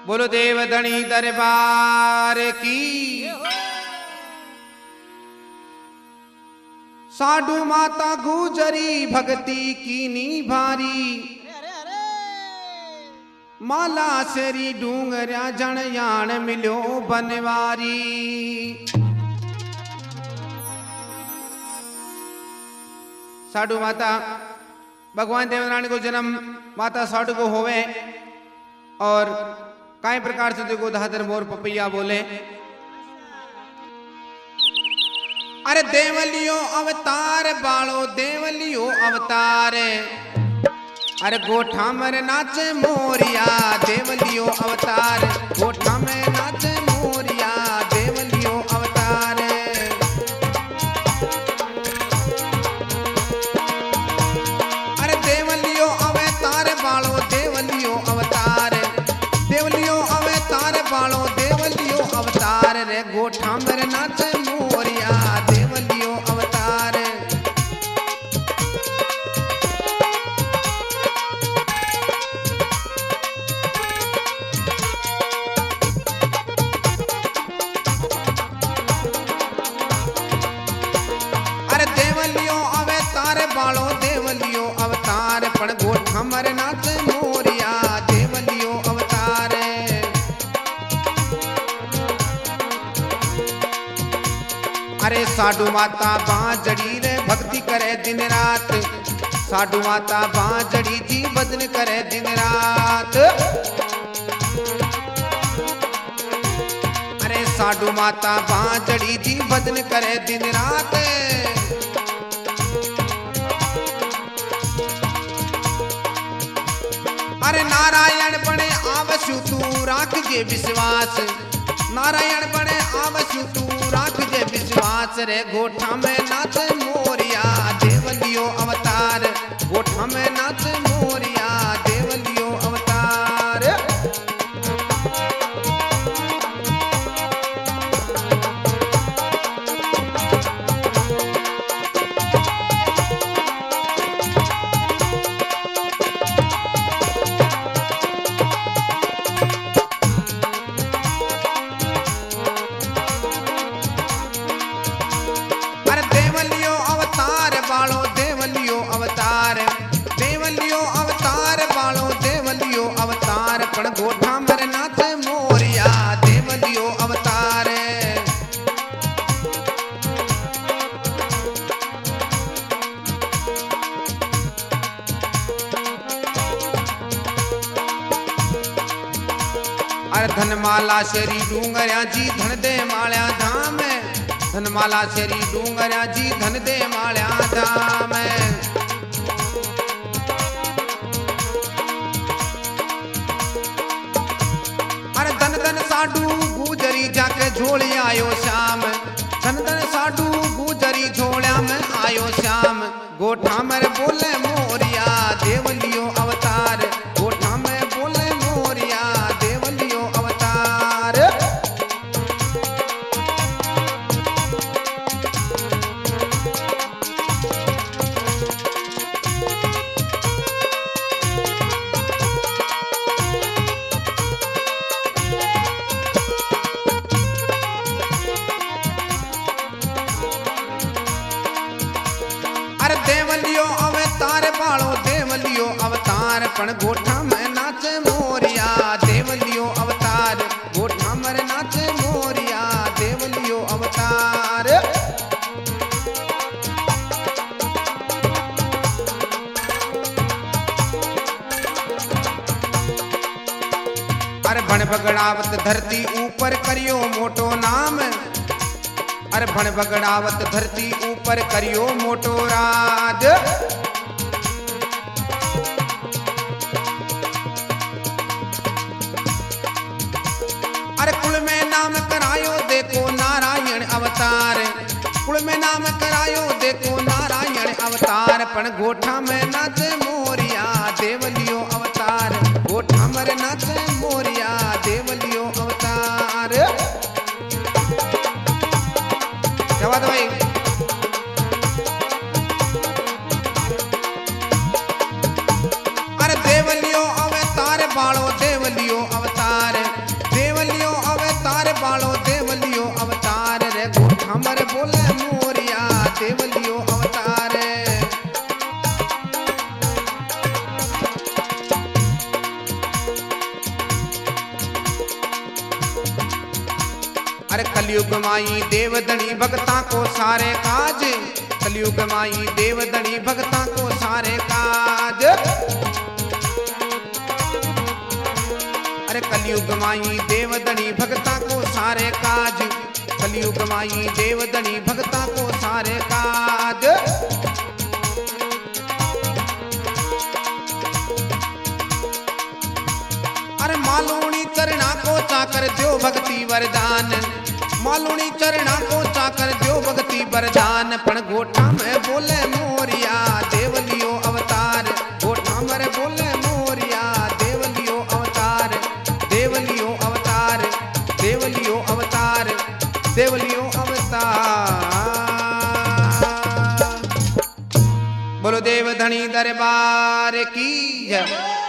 बोलो देवधनी दरबार की। साधु माता गुजरी भक्ति की नी भारी, माला सेरी डूंगरिया जन यान मिलो बनवारी। साधु माता भगवान देवनारायण को जन्म माता साधु को होवे और कई प्रकार से देखो दादर मोर पपैया बोले। अरे देवलियो अवतार बालो देवलियो अवतार, अरे गोठा में नाचे मोरिया देवलियो अवतार, गोठा में नाचे मोरिया देवलियो अवतार। अरे देवलियो अवतार बालो देवलियो अवतार, देवलियो अवतार बालो देवलियो अवतार रे, गोठा में नाचे मोरिया देवलियो अवतार। अरे देवलियो अवतार बालो देवलियो अवतार, पण गोठा में नाचे मोरिया देवलियो अवतार। अरे साधु माता बांझड़ी रे भक्ति करे दिन रात, साधु माता बांझड़ी जी भजन करे दिन रात। अरे साधु माता बांझड़ी जी भजन करे दिन रात। अरे नारायण बने आवसु तू राख जे विश्वास, नारायण बने आवसु तू राख जे विश्वास रे, गोठा में नाचे मोरिया देवलियो अवतार, गोठा में नाचे मोरिया देवलियो अवतार। गोठा में नाचे मोरिया देवलियो अवतार। अरे धनमाला शेरी डूंगरिया जी धन दे माल्या धाम, धनमाला शेरी डूंगरिया जी धन दे माल्या धाम। साधु गुजरी जाके झोली आयो श्याम, धन धन साधु गुजरी झोलिया में आयो श्याम, गोठा में बोले मोरिया देवलियो अवतार, गोठा में बोले मोरिया देवलियो अवतार। देवलियो अवतार बालो देवलियो अवतार, पण गोठा में नाचे मोरिया देवलियो अवतार, गोठा में नाचे मोरिया देवलियो अवतार। अरे भण बगड़ावत धरती ऊपर करियो मोटो नाम, अरे भण बगड़ावत धरती ऊपर करियो मोटो राज। अरे कुल में नाम करायो देखो नारायण अवतार, कुल में नाम करायो देखो नारायण अवतार, पण गोठा में नाचे मोरिया देवलियो अवतार, गोठा में नाचे मोरिया देवलियो अवतार। जवाब भाई। अरे देवलियो अवतार बालो देवलियो अवतार, अरे कलयुग माई देवधनी भगता को सारे काज, कलयुग माई देवधनी भगता को सारे काज। अरे कलयुग माई देवधनी भगता को सारे काज, कलयुग माई देवधनी भगता को सारे काज। अरे मालूणी चरणा को चाकर जो भक्ति वरदान, मालूणी चरणा को चाकर जो भक्ति वरदान। पण गोठा में बोले मोरिया देवलियो अवतार, गोठा में बोले मोरिया देवलियो अवतार, देवलियो अवतार, देवलियो अवतार, देवलियो अवतार। बोलो देवधनी दरबार की जय।